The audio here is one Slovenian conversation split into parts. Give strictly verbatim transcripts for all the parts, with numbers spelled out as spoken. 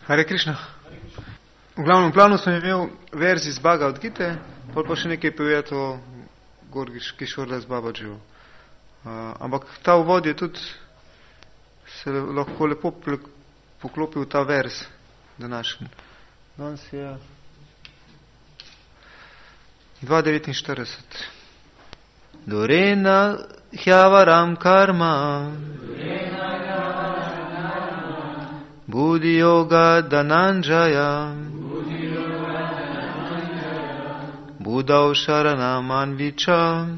Hare Krišna. V glavnem planu sem imel verzi z Bhagavad Gite, pol pa še nekaj povedati o Gorgi Kišordas Babađiju. Uh, ampak ta uvod je tudi se lahko lepo poklopil ta verz današnji. Danes je dva devetinštirideset. Dorena hjavaram karma Budi yoga dananjaya Budau sharanam anvicha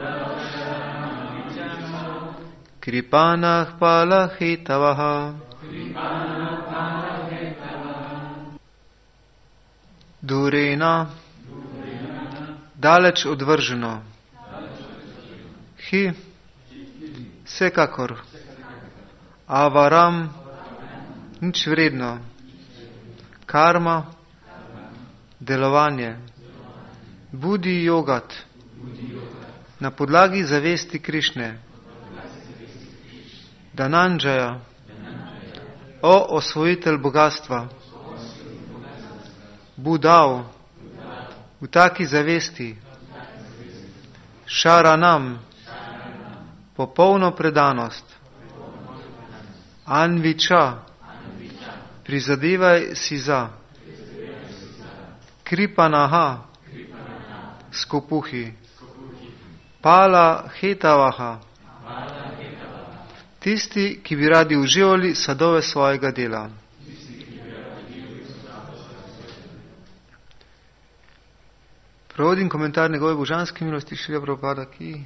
Kripanah palahitavaha Durena Daleč odvrženo. Hi Vsekakor. Avaram Nič vredno. Karma Delovanje. Budi jogat. Na podlagi zavesti Krišne. Dananjaya. O osvojitelj bogatstva. Budao. V taki zavesti. Šaranam. Popolno predanost. Anviča. Prizadevaj si za. Kripanaha. Skopuhi. Pala hetavaha. Tisti, ki bi radi uživali sadove svojega dela. Prevodim komentar njegove božanske milosti Šrila Prabhupada, ki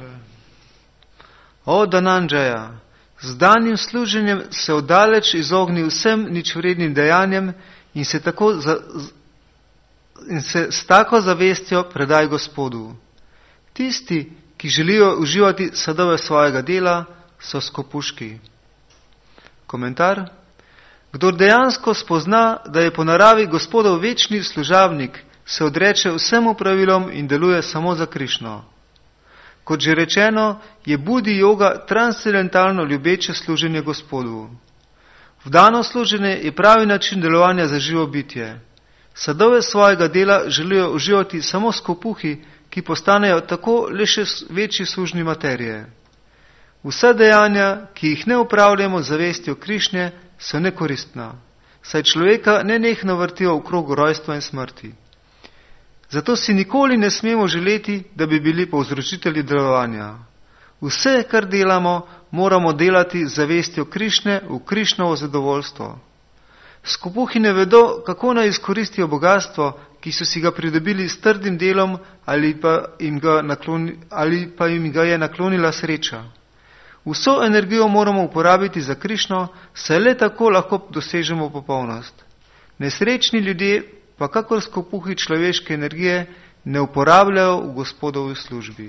O Dananjaya, z danim služenjem se oddaleč izogni vsem ničvrednim dejanjem in se, tako za, in se s tako zavestjo predaj Gospodu. Tisti, ki želijo uživati sadove svojega dela, so skopuški. Komentar. Kdor dejansko spozna, da je po naravi Gospodov večni služabnik, se odreče vsemu pravilom in deluje samo za Krišno. Kot že rečeno, je budi joga transcendentalno ljubeče služenje Gospodu. Vdano služenje je pravi način delovanja za živo bitje. Sadove svojega dela želijo uživati samo skopuhi, ki postanejo tako le še večji služni materije. Vsa dejanja, ki jih ne upravljamo z zavestjo Krišnje, so nekoristna, saj človeka nenehno vrtijo v krogu rojstva in smrti. Zato si nikoli ne smemo želeti, da bi bili povzročitelji delovanja. Vse, kar delamo, moramo delati z zavestjo Krišne v Krišnovo zadovoljstvo. Skopuhi ne vedo, kako naj izkoristijo bogatstvo, ki so si ga pridobili s trdim delom ali pa jim ga, nakloni, ali pa jim ga je naklonila sreča. Vso energijo moramo uporabiti za Krišno, saj le tako lahko dosežemo popolnost. Nesrečni ljudje pa kakor skopuhi človeške energije ne uporabljajo v Gospodovi službi.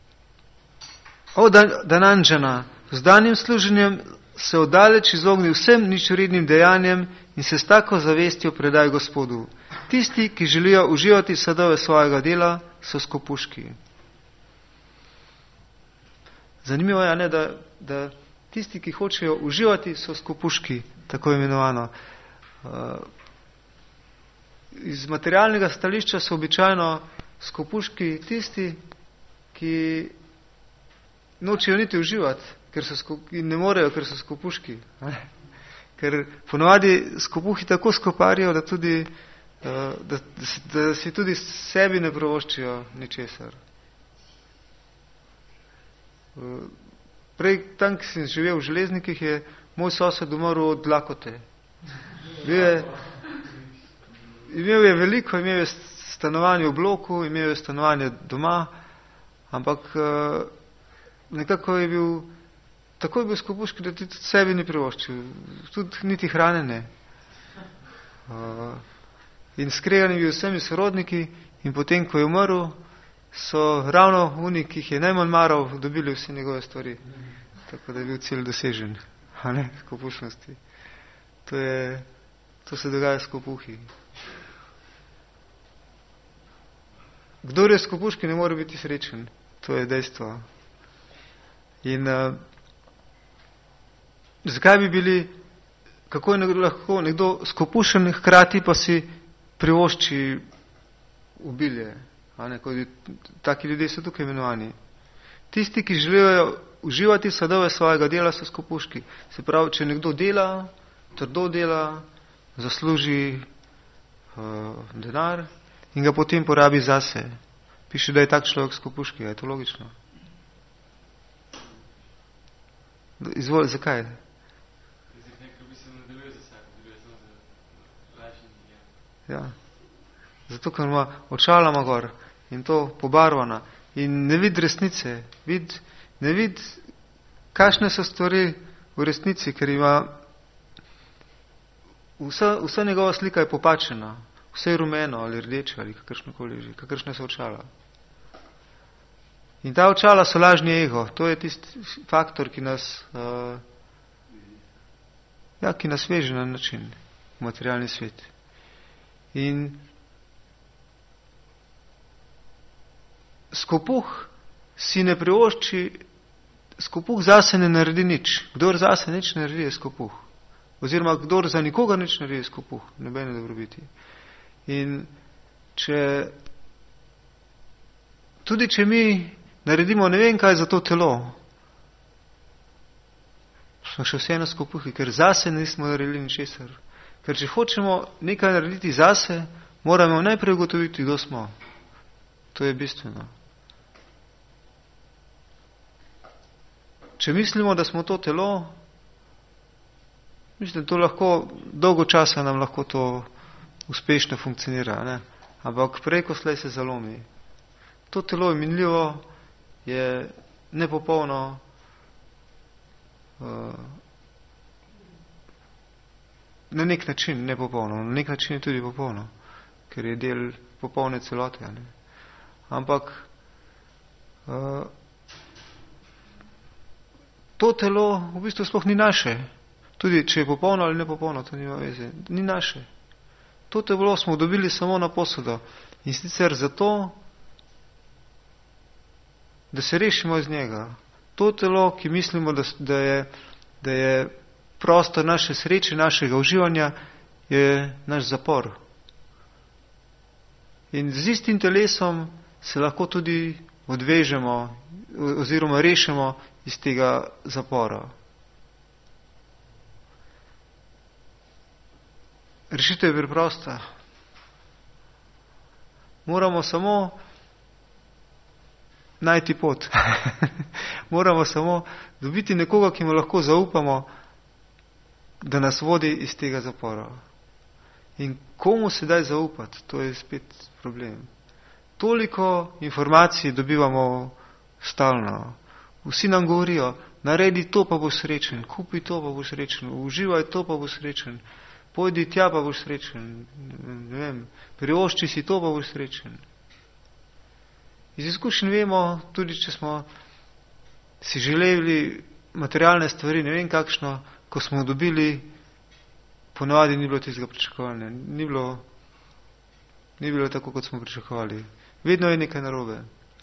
O Dananjana, z danim služenjem se oddaleč izogni vsem ničvrednim dejanjem in se s tako zavestjo predaj Gospodu. Tisti, ki želijo uživati sadove svojega dela, so skopuški. Zanimivo je, ne, da, da tisti, ki hočejo uživati, so skopuški, tako imenovano. Uh, iz materialnega stališča so običajno skopuški tisti, ki nočejo niti uživati, ker so skop, in ne morejo, ker so skopuški. Ker ponovadi skopuhi tako skoparijo, da, tudi, uh, da, da si tudi sebi ne provoščijo ničesar. Prej, tam, ki sem živel v Železnikih, je moj sosed umrl od lakote. Je, imel je veliko, imel je stanovanje v bloku, imel je stanovanje doma, ampak nekako je bil, tako je bil skopuški, da tudi sebi ni privoščil, tudi niti hrane ne. In skregan je bil vsemi sorodniki in potem, ko je umrl, so ravno oni, ki jih je najmanj maral, dobili vse njegove stvari. Tako da je bil cilj dosežen, a ne, skopušnosti. To, je, to se dogaja s skopuhi. Kdor je skopuški, ne more biti srečen. To je dejstvo. In uh, zakaj bi bili kako je lahko nekdo skopušen, hkrati pa si privošči obilje. Taki ljudje so tukaj imenovani. Tisti, ki želijo uživati sadove svojega dela, so skopuški. Se pravi, če nekdo dela, trdo dela, zasluži uh, denar in ga potem porabi zase. Piše, da je tak človek skopuški. Je to logično? Izvoli, zakaj? Ja. Zato, ker ima očalama gor in to pobarvana in ne vid resnice, vid, ne vid, kakšne so stvari v resnici, ker ima vsa, vsa njegova slika je popačena, vse je rumeno ali rdeče ali kakršnokoli že, kakršne so očala. In ta očala so lažni ego, to je tisti faktor, ki nas, uh, ja, ki nas veže na način v materialni svet. In skopuh si ne privošči, skopuh zase ne naredi nič. Kdor zase nič ne naredi, je skopuh. Oziroma, kdor za nikoga nič naredi, je skopuh. Nobene dobrobiti. In če, tudi če mi naredimo ne vem kaj za to telo, smo še vseeno skopuhi, ker zase nismo naredili ničesar. Ker če hočemo nekaj narediti zase, moramo najprej ugotoviti, kdo smo. To je bistveno. Če mislimo, da smo to telo, mislim, to lahko, dolgo časa nam lahko to uspešno funkcionira, ne? Ampak prej, ko slej se zalomi. To telo je minljivo, je nepopolno, uh, na nek način nepopolno, na nek način je tudi popolno, ker je del popolne celote. Ne? Ampak uh, to telo v bistvu sploh ni naše. Tudi če je popolno ali nepopolno, to nima veze. Ni naše. To telo smo dobili samo na posodo. In sicer zato, da se rešimo iz njega. To telo, ki mislimo, da, da, je, da je prostor naše sreče, našega uživanja, je naš zapor. In z istim telesom se lahko tudi odvežemo oziroma rešimo iz tega zapora. Rešitev je preprosta. Moramo samo najti pot. Moramo samo dobiti nekoga, ki mu lahko zaupamo, da nas vodi iz tega zapora. In komu se daj zaupati, to je spet problem. Toliko informacij dobivamo stalno. Vsi nam govorijo, naredi to, pa boš srečen, kupi to, pa boš srečen, uživaj to, pa boš srečen, pojdi tja, pa boš srečen, ne vem, privošči si to, pa boš srečen. Iz izkušenj vemo, tudi če smo si želeli materialne stvari, ne vem kakšno, ko smo dobili, ponovadi ni bilo tistega pričakovanja. Ni bilo, ni bilo tako, kot smo pričakovali. Vedno je nekaj narobe.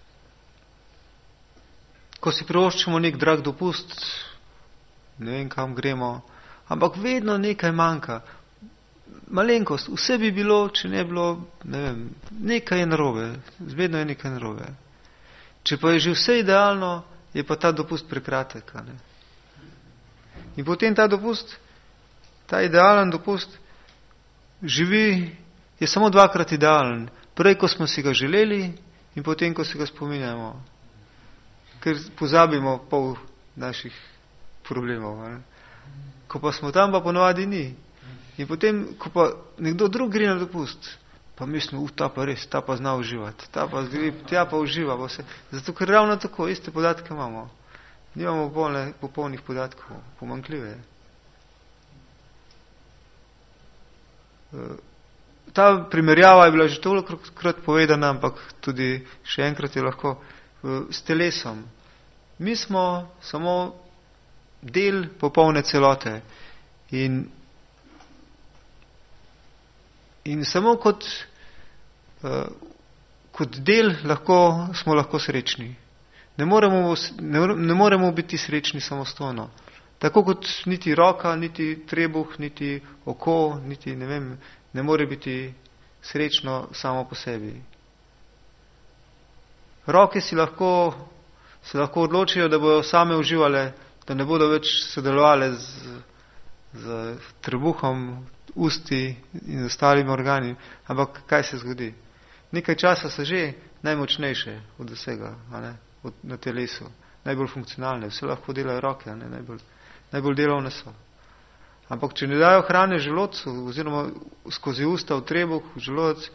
Ko si privoščimo nek drag dopust, ne vem kam gremo, ampak vedno nekaj manjka. Malenkost, vse bi bilo, če ne bilo, ne vem, nekaj je narobe, vedno je nekaj narobe. Če pa je že vse idealno, je pa ta dopust prekratek. Ne? In potem ta dopust, ta idealen dopust, živi, je samo dvakrat idealen. Prej, ko smo si ga želeli in potem, ko se ga spominjamo. Ker pozabimo pol naših problemov. Ne? Ko pa smo tam, pa ponovadi ni. In potem, ko pa nekdo drug gre na dopust, pa mislimo, uh, ta pa res, ta pa zna uživati, ta pa gre, tja pa uživa. Pa vse. Zato, ker ravno tako, iste podatke imamo. Nimamo popolne, popolnih podatkov, pomanjkljive. Ta primerjava je bila že tolikokrat povedana, ampak tudi še enkrat je lahko s telesom. Mi smo samo del popolne celote in, in samo kot, kot del lahko, smo lahko srečni. Ne moremo, ne, ne moremo biti srečni samostojno. Tako kot niti roka, niti trebuh, niti oko, niti ne vem, ne more biti srečno samo po sebi. Roke si lahko, se lahko odločijo, da bodo same uživale, da ne bodo več sodelovale z, z trebuhom, usti in ostalimi organi. Ampak kaj se zgodi? Nekaj časa so že najmočnejše od vsega, a ne, od, na telesu. Najbolj funkcionalne, vse lahko delajo roke, a ne, najbolj, najbolj delovne so. Ampak če ne dajo hrane želodcu, oziroma skozi usta v trebuh, v želodec,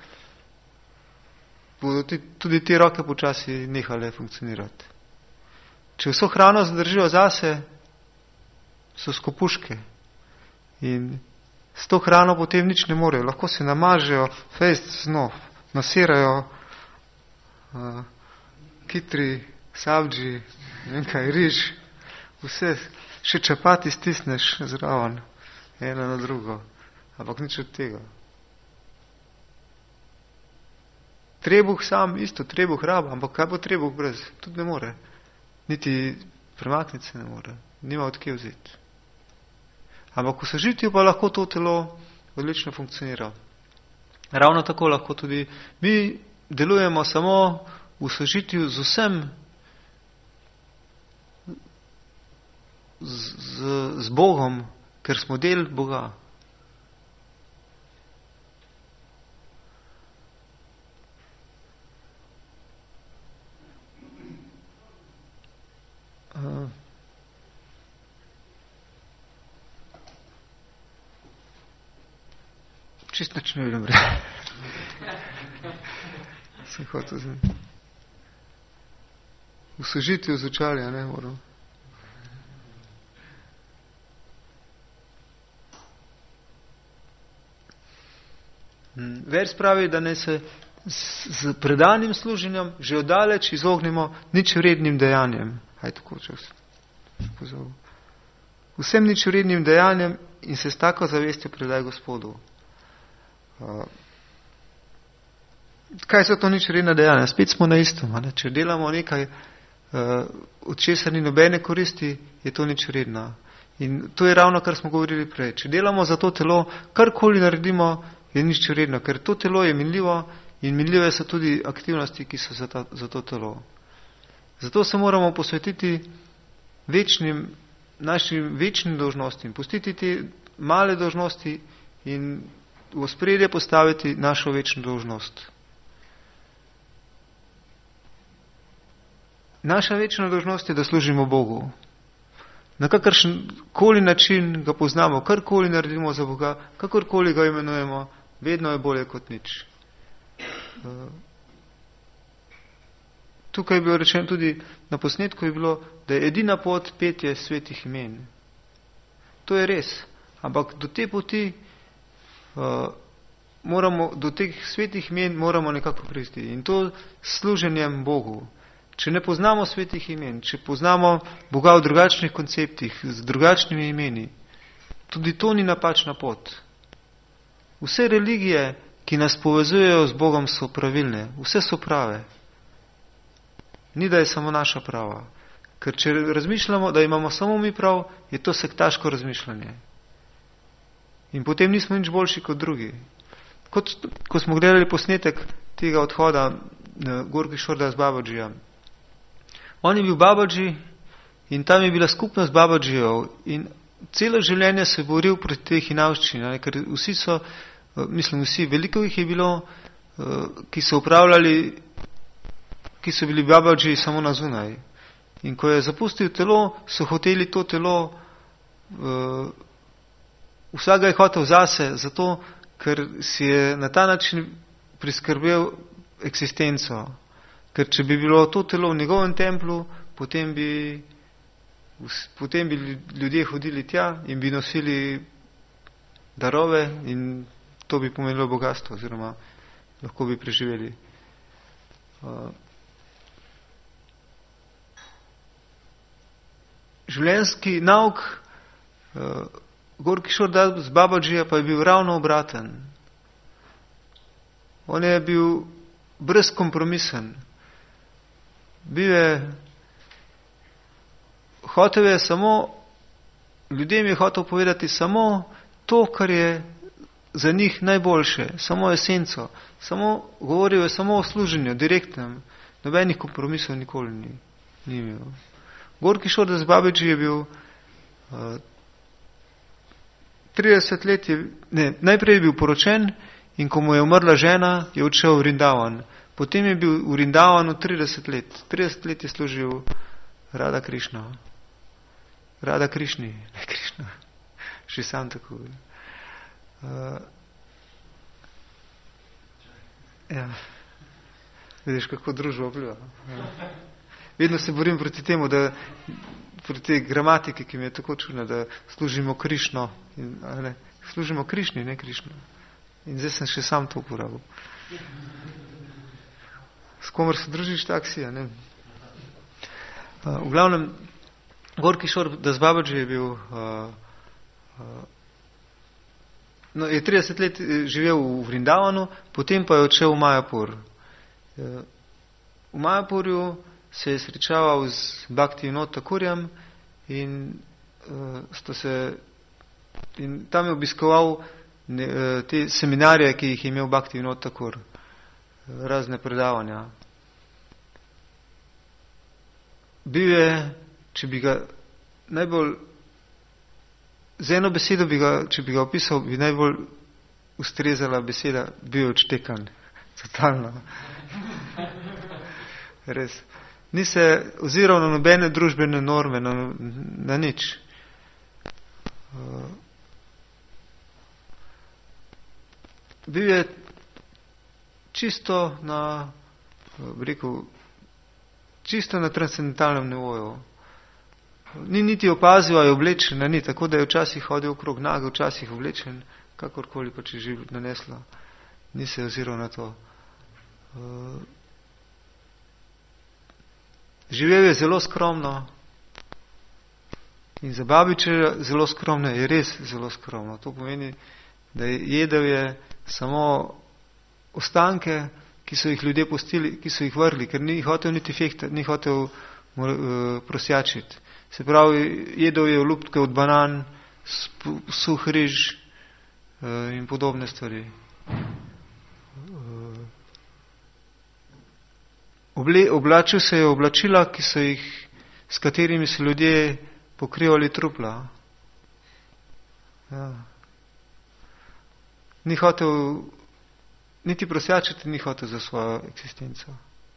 bodo tudi te roke počasi nehale funkcionirati. Če vso hrano zadržijo zase, so skopuške. In s to hrano potem nič ne morejo. Lahko se namažejo, fejst znov, nasirajo uh, kitri, sabdži, nekaj riž, vse, še čapati stisneš zraven, eno na drugo. Ampak nič od tega. Trebuh sam, isto, trebuh raba, ampak kaj bo trebuh brez? Tudi ne more. Niti premakniti se ne more. Nima od kje vzeti. Ampak v sožitju pa lahko to telo odlično funkcionira. Ravno tako lahko tudi mi delujemo samo v sožitju z vsem, z, z, z Bogom, ker smo del Boga. Uh, Čist nič ne vidim, sem hotel z njim. V sožitju z očali, a ne moram. Vers pravi, da ne se z predanim služenjem že odaleč izognimo nič vrednim dejanjem. Aj tako, če se pozval. Vsem nič vrednim dejanjem in se s tako zavestjo predaj Gospodu. Uh, kaj so to nič vredna dejanja? Spet smo na istom. Ne? Če delamo nekaj, uh, od česar ni nobene koristi, je to nič vredna. In to je ravno, kar smo govorili prej. Če delamo za to telo, karkoli naredimo, je nič vredno, ker to telo je minljivo in minljive so tudi aktivnosti, ki so za, ta, za to telo. Zato se moramo posvetiti večnim, našim večnim dolžnostim, pustiti te male dolžnosti in v ospredje postaviti našo večno dolžnost. Naša večna dolžnost je, da služimo Bogu. Na kakršen koli način ga poznamo, karkoli naredimo za Boga, kakorkoli ga imenujemo, vedno je bolje kot nič. Tukaj je bilo rečeno tudi, na posnetku je bilo, da je edina pot petje svetih imen. To je res, ampak do te poti uh, moramo, do teh svetih imen moramo nekako priti. In to s služenjem Bogu. Če ne poznamo svetih imen, če poznamo Boga v drugačnih konceptih, z drugačnimi imeni, tudi to ni napačna pot. Vse religije, ki nas povezujejo z Bogom, so pravilne. Vse so prave. Ni, da je samo naša prava. Ker če razmišljamo, da imamo samo mi prav, je to sektaško razmišljanje. In potem nismo nič boljši kot drugi. Kot, ko smo gledali posnetek tega odhoda Gorki Šorda z Babadžija. On je bil Babadži in tam je bila skupnost Babadžijev in celo življenje se je boril proti tej hinavščini, ker vsi so, mislim vsi, veliko jih je bilo, ki so upravljali, ki so bili Babadžiji samo na zunaj. In ko je zapustil telo, so hoteli to telo, vsak ga je hotel zase, zato ker si je na ta način priskrbel eksistenco. Ker če bi bilo to telo v njegovem templu, potem bi, potem bi ljudje hodili tja in bi nosili darove in to bi pomenilo bogatstvo, oziroma lahko bi preživeli. Življenjski nauk Gorki Šorda z Babadžija pa je bil ravno obraten. On je bil brezkompromisen. Bil je, hotel je samo ljudem je hotel povedati samo to, kar je za njih najboljše, samo esenco, samo, govoril je samo o služenju, direktnem, nobenih kompromisov nikoli ni, ni imel. Gorki Šordas Babaji je bil uh, trideset let, je, ne, najprej je bil poročen in ko mu je umrla žena, je odšel v Vrindavan. Potem je bil v Vrindavanu trideset let. trideset let je služil Rada Krišna. Rada Krišni, ne Krišna. Še sam tako. Uh, ja. Vidiš, kako družba vpliva. Ja. Vedno se borim proti temu, da proti tej gramatiki, ki mi je tako čudna, da služimo Krišno. In, ne, služimo Krišni, ne Krišno. In zdaj sem še sam to uporabil. S komer se družiš taksija, ne? Uh, v glavnem, Gorki Šordas Babaji je bil, uh, uh, no, je trideset let živel v Vrindavanu, potem pa je odšel v Majapur. Uh, v Majapurju se je srečaval z Bhaktivinoda Thakurjem in, uh, sta se, in tam je obiskoval ne, uh, te seminarje, ki jih je imel Bhaktivinoda Thakur. Razne predavanja. Bil je, če bi ga najbolj, z eno besedo bi ga, če bi ga opisal, bi najbolj ustrezala beseda, bil je odštekan. Totalno. Res. Ni se oziral na nobene družbene norme, na, na nič. Bil je čisto na, rekel, čisto na transcendentalnem nivoju. Ni niti opazil, a je oblečen, ni, tako da je včasih hodil okrog nage, včasih oblečen, kakorkoli pa če živ naneslo. Ni se oziral na to. Živel je zelo skromno in za Babiča zelo skromno, je res zelo skromno. To pomeni, da je jedel je samo ostanke, ki so jih ljudje pustili, ki so jih vrli, ker ni hotel niti fehtati, ni hotel uh, prosjačiti. Se pravi, jedel je olupke od banan, suh riž uh, in podobne stvari. Uh, oble, oblačil se je oblačila, ki so jih, s katerimi so ljudje pokrivali trupla. Ja. Ni hotel niti prosjačiti, ni hotel za svojo eksistenco.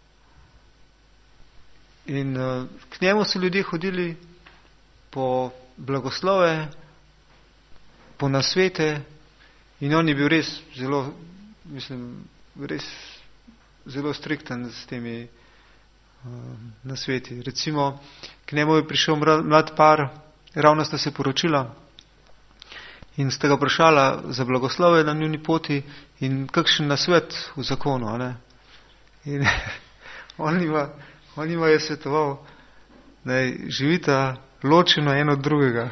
In uh, k njemu so ljudje hodili po blagoslove, po nasvete in on je bil res zelo, mislim, res zelo strikten s temi uh, nasveti. Recimo, k njemu je prišel mlad par, ravno sta se poročila in sta ga vprašala za blagoslove na njuni poti in kakšen nasvet v zakonu. Ne? In on ima On jima je svetoval, da živita ločeno eno od drugega.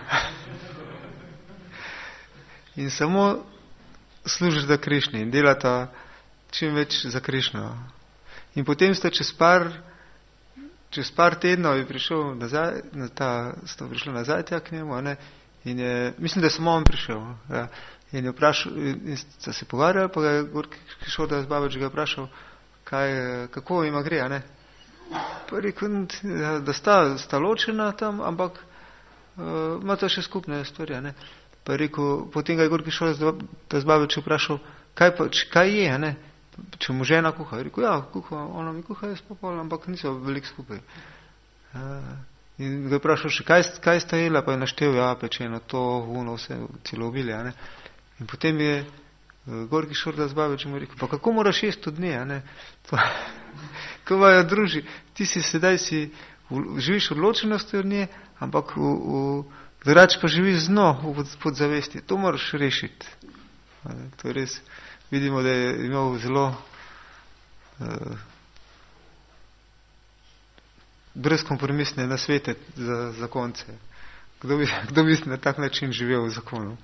In samo služita Krišni in delata čim več za Krišno. In potem sta čez par, čez par tednov je prišel nazaj, na ta, sta prišla nazaj tja k njemu, ne? In je, mislim, da je samo on prišel. Ja. In je vprašal, in sta se pogovarjali, pa ga je Gorki Šordas Babaji ga vprašal, kaj, kako ima gre, a ne? Pa rekel, da sta, sta ločena tam, ampak uh, imata še skupne stvari. Ne? Pa rekel, potem ga je Gorki Šordas Babaji vprašal, kaj, pa, č, kaj je, ne? Če mu žena kuha. Je rekel, ja, kuha, ona mi kuha, jaz pa pol, ampak niso veliko skupaj. Uh, in ga je vprašal še, kaj, kaj sta jela, pa je naštel, ja, pečeno, to, uno, vse celo obilje. Ne? In potem je uh, Gorki Šordas Babaji mu rekel, pa kako moraš jesti od dne, a ne? To, ko vajo druži, ti si sedaj si v, živiš odločenosti od nje, ampak v, v, drugače pa živiš z dno v podzavesti. To moraš rešiti. To je res, vidimo, da je imel zelo uh, brezkompromisne nasvete za zakonce. Kdo bi, kdo bi na tak način živel v zakonu?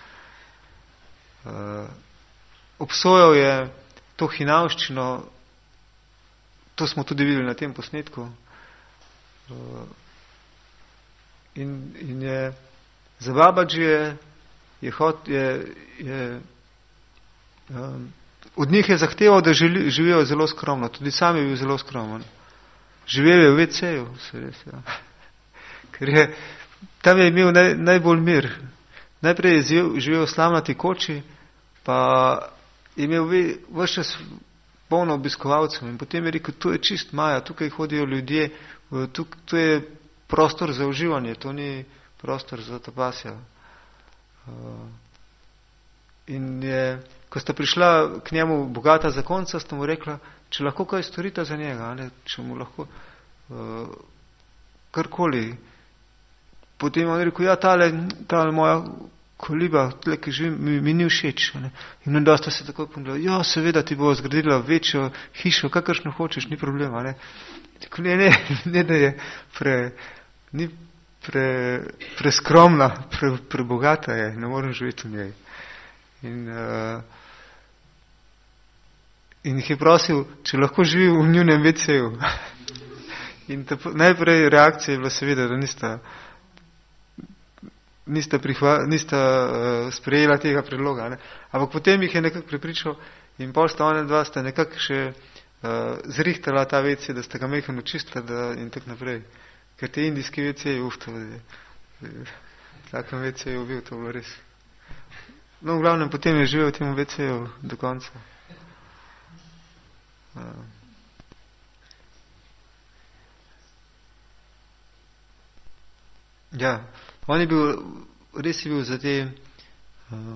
Uh, obsojal je to hinavščino. To smo tudi videli na tem posnetku. In, in je Za Babaji je, je, hot, je, je um, od njih je zahteval, da želi, živijo zelo skromno. Tudi sam je bil zelo skromen. Živel je v ve ce-ju, se res, ja. Ker je, tam je imel naj, najbolj mir. Najprej je živel, živel v slamnati koči, pa je imel vse čas polno obiskovalcev in potem je rekel, tu je čist Maja, tukaj hodijo ljudje, tu, tu je prostor za uživanje, to ni prostor za tapasja. In je, ko sta prišla k njemu bogata zakonca, sta mu rekla, če lahko kaj storita za njega, ne? Če mu lahko uh, karkoli. Potem on je rekel, ja, tale, tale moja koliba, tle, ki živim, mi, mi ni všeč. Ne? In onda sta se takoj ponudila, ja, seveda ti bo zgradila večjo hišo, kakršno hočeš, ni problema. Ne, tako, ne, ne, ne, da je pre, ni pre, preskromna, pre, prebogata je, ne morem živeti v njej. In, uh, in jih je prosil, če lahko živi v njunem ve ce-ju. In ta, najprej reakcija je bila seveda, da nista nista, prihva, nista uh, sprejela tega predloga. Ne? Ampak potem jih je nekako prepričal in pol sta one dva sta nekako še uh, zrihtala ta ve ce, da sta ga mehano čistila da, in tak naprej. Ker te indijski ve ce-ji, uf, to je, takem ve ce-ju bil, to bilo res. No, v glavnem, potem je živel v tem ve ce-ju do konca. Uh. Ja, on je bil, res je bil za te uh,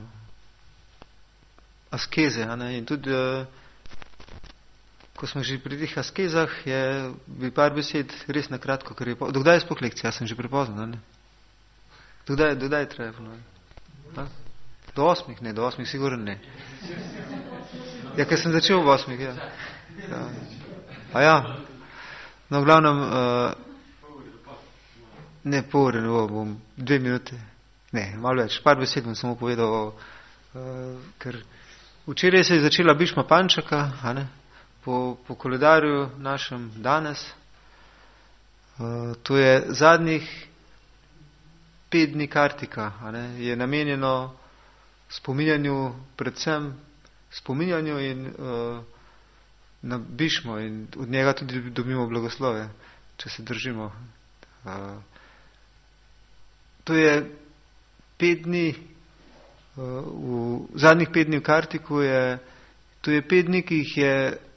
askeze, a ne? In tudi, uh, ko smo že pri teh askezah, je bi par besed res na kratko, ker je, po... dokdaj je sploh lekcija, sem že prepoznan, ne? Dokdaj, dokdaj treba ponoviti? Do osmih, ne, do osmih sigurno ne. Ja, ker sem začel v osmih, ja. Ja. A ja, no, v glavnem, uh, ne, pol ure, no, bom dve minute, ne, malo več, par besed bom samo povedal, uh, ker včeraj se je začela Bišma Pančaka, a ne, po, po koledarju našem danes, uh, to je zadnjih pet dni Kartika, a ne, je namenjeno spominjanju, predvsem spominjanju in uh, na Bišmo in od njega tudi dobimo blagoslove, če se držimo. Uh, To je pet dni, v zadnjih pet dni v Kartiku je, to je pet dni, ki jih je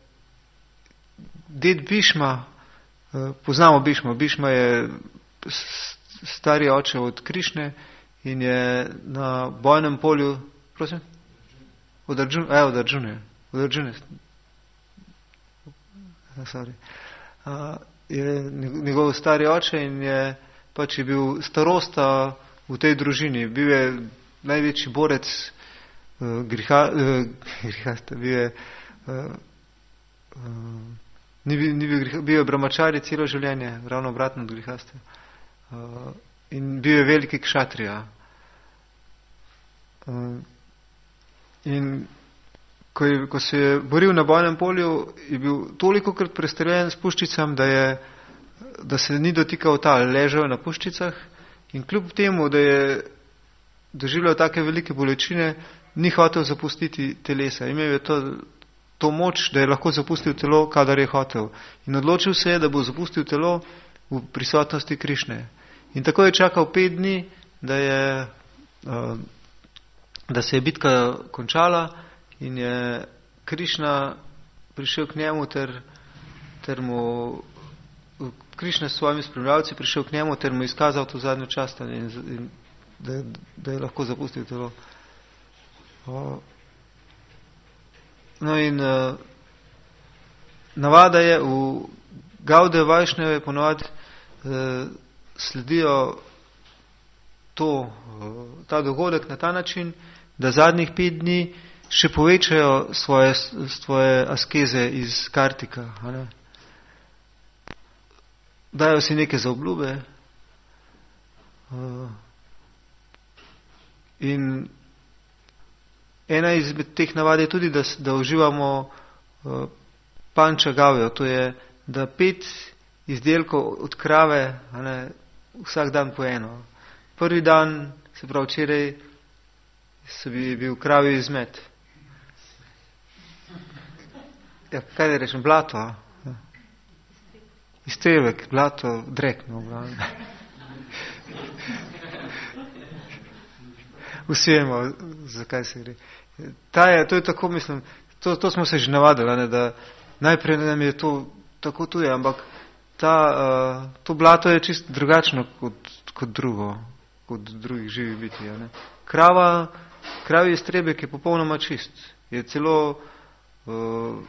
ded Bišma, poznamo Bišmo, Bišma je stari oče od Krišne in je na bojnem polju, prosim? Od Arjune, eh, od Arjune, od Arjune, sorry, je njegov stari oče in je pač je bil starosta v tej družini, bil je največji borec uh, griha, uh, grihasta, bil je uh, uh, ni, ni bil, griha, bil je brahmačari celo življenje, ravno obratno od grihasta. Uh, in bil je veliki kšatrija. Uh, in ko, je, ko se je boril na bojnem polju, je bil tolikokrat prestreljen s puščicam, da je da se ni dotikal tal, ležal na puščicah in kljub temu, da je doživljal take velike bolečine, ni hotel zapustiti telesa. Imel je to, to moč, da je lahko zapustil telo, kadar je hotel. In odločil se je, da bo zapustil telo v prisotnosti Krišne. In tako je čakal pet dni, da, je, uh, da se je bitka končala in je Krišna prišel k njemu ter, ter mu Krišna s svojimi spremljalci prišel k njemu ter mu izkazal to zadnjo čast in, in da, da je lahko zapustil telo. O, no in uh, navada je v Gaude Vajšneve ponovadi uh, sledijo to, uh, ta dogodek na ta način, da zadnjih pet dni še povečajo svoje, svoje askeze iz Kartika, a ne? Dajo si neke zaobljube uh, in ena izmed teh navad je tudi, da, da uživamo uh, panča gavijo, to je, da pet izdelkov od krave, a ne, vsak dan po eno. Prvi dan Se pravi, včeraj so bi bil kravi izmet. Ja, kaj da rečem, blato? Ja. Iztrebek, blato, drek, no, vsi vemo, zakaj se gre. Ta je, to je tako, mislim, to, to smo se že navadili, ne, da najprej nam je to tako tuje, ampak ta, uh, to blato je čisto drugačno kot, kot drugo, kot drugih živih biti. Ja, ne. Krava, kravi iztrebek je popolnoma čist. Je celo uh,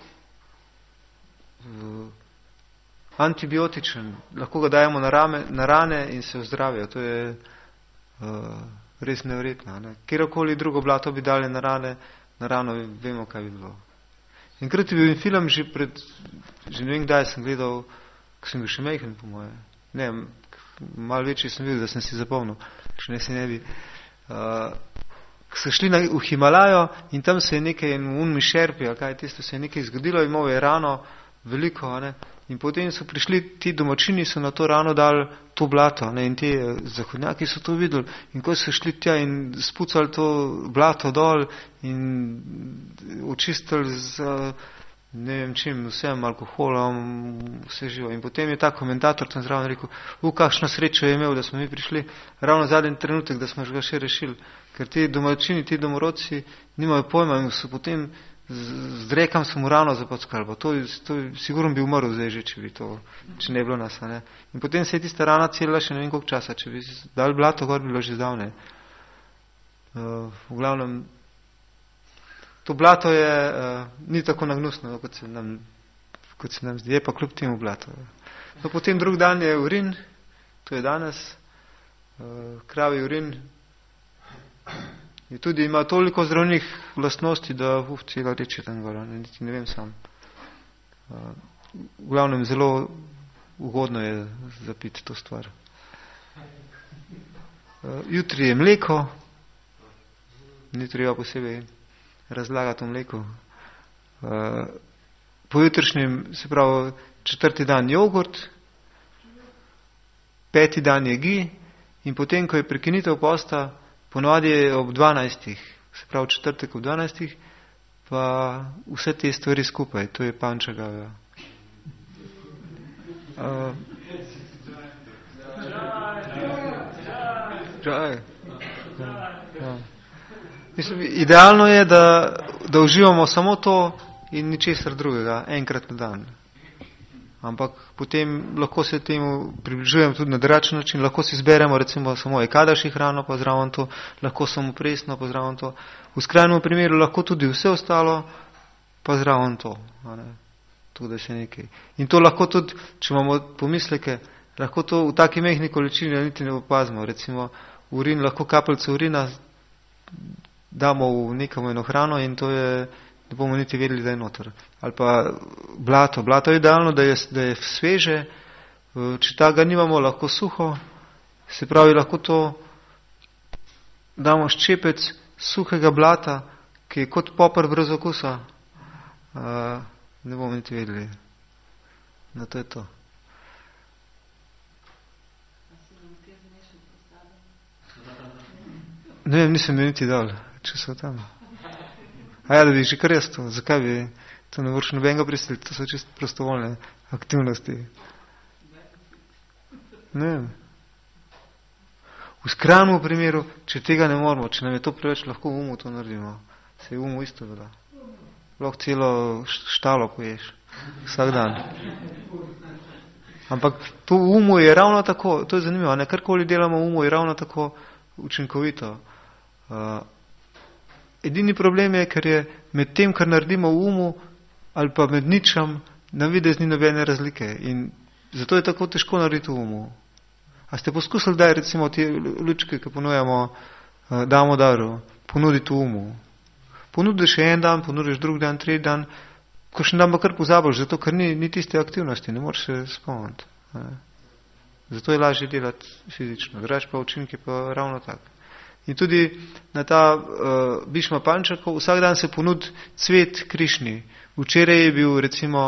uh, antibiotičen. Lahko ga dajemo na, rame, na rane in se ozdravijo. To je uh, res nevredno. Ne. Kjerokoli drugo blato bi dali na rane, na rano vemo, kaj bi bilo. Enkrat je bil in film že pred, že ne vem kdaj sem gledal, ko sem bil še mejhen po moje. Ne, malo večji sem bil, da sem si zapomnil, še ne si ne bi. Uh, so šli na, v Himalajo in tam se je nekaj, in v unmi šerpi, ali kaj tisto, se je nekaj zgodilo, imel je rano veliko, ne, in potem so prišli ti domačini, so na to rano dali to blato, ne, in ti zahodnjaki so to videli, in ko so šli tja in spucali to blato dol in očistili z, ne vem čim, vsem alkoholom, vse živo. In potem je ta komentator tam zraven rekel, v kakšno srečo je imel, da smo mi prišli ravno zadnji trenutek, da smo ga še rešili. Ker ti domačini, ti domorodci nimajo pojma in so potem z, z drekam so mu rano zapockali. To, to sigurno bi umrl zdaj že, če bi to, če ne bilo nas. Ne? In potem se je tista rana celila še ne vem koliko časa, če bi dal blato gor, bilo že zdavne. Uh, v glavnem, to blato je, uh, ni tako nagnusno, kot se nam, kot se nam zdi, je pa kljub temu blato. No, potem drug dan je urin, to je danes, uh, kravi urin, je tudi ima toliko zdravnih vlastnosti, da uf, cela reče tam gora, ne, ne vem sam. Uh, v glavnem, zelo ugodno je zapiti to stvar. Uh, jutri je mleko, ni treba posebej razlagati o mleku. Uh, po jutrišnjem, se pravi, četrti dan jogurt, peti dan je gi in potem, ko je prekinitev posta, ponovadi je ob dvanajstih, se pravi četrtek ob dvanajstih, pa vse te stvari skupaj, to je pančagava. Uh, Džaj. Ja. Mislim, idealno je, da, da uživamo samo to in ničesar drugega, enkrat na dan. Ampak potem lahko se temu približujemo tudi na drugačen način, lahko si zberemo recimo samo ekadaši hrano, pa zraven to, lahko samo presno, pa zraven to. V skrajnem primeru lahko tudi vse ostalo, pa zraven to. Tudi se nekaj. In to lahko tudi, če imamo pomisleke, lahko to v taki mehni količini niti ne opazimo. Recimo urin, lahko kapljico urina damo v nekam eno hrano in to je, ne bomo niti vedeli, da je noter. Ali pa blato. Blato je idealno, da je, da je sveže. Če tega nimamo, lahko suho. Se pravi, lahko to damo ščepec suhega blata, ki je kot popr brez okusa. Uh, ne bomo niti vedeli. No, to je to. Ne vem, nisem bi niti dal, če so tam. A ja, da bi že kar jaz to. Zakaj bi to ne vrši nobenega prisiliti? To so čisto prostovoljne aktivnosti. Ne vem. V skrajnem primeru, če tega ne moramo, če nam je to preveč, lahko v umu to naredimo. Se je umu isto vela. Lahko celo štalo poješ. Vsak dan. Ampak to v umu je ravno tako, to je zanimivo, ne, karkoli delamo v umu je ravno tako učinkovito. Uh, edini problem je, ker je med tem, kar naredimo v umu, ali pa med ničem, na videz ni nobene razlike. In zato je tako težko narediti v umu. A ste poskusili, da je recimo te lučke, ki ponujamo, uh, damo daru, ponuditi v umu? Ponudiš en dan, ponudiš drug dan, tretji dan, ko še dan pa kar pozabiš, zato ker ni, ni tiste aktivnosti, ne moreš se spomniti. Ne? Zato je lažje delati fizično, drugače pa učinki pa ravno tak. In tudi na ta uh, Bišma Pančakov vsak dan se ponud cvet krišni. Včeraj je bil recimo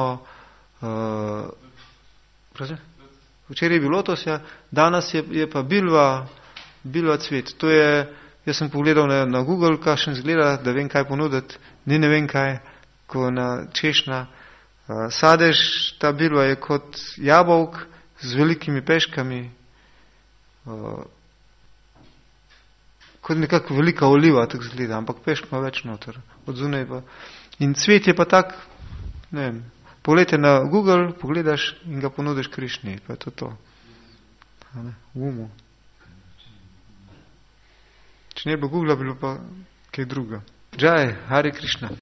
uh, včeraj je bil lotos, ja, danes je, je pa bilva, Bilva cvet. To je, jaz sem pogledal na, na Google, kakšen izgleda, da vem, kaj ponuditi. Ni ne vem kaj, ko na češnja. Uh, sadež, ta bilva je kot jabolk z velikimi peškami. Uh, kot nekako velika oliva, tako izgleda, ampak pešk ima več noter. Od zunaj pa. In cvet je pa tak, ne vem, pogledajte na Google, pogledaš in ga ponudiš Krišni, pa je to to. Ne, v umu. Če ne bi Google, bilo pa kaj druga. Džaj, Hare Krišna.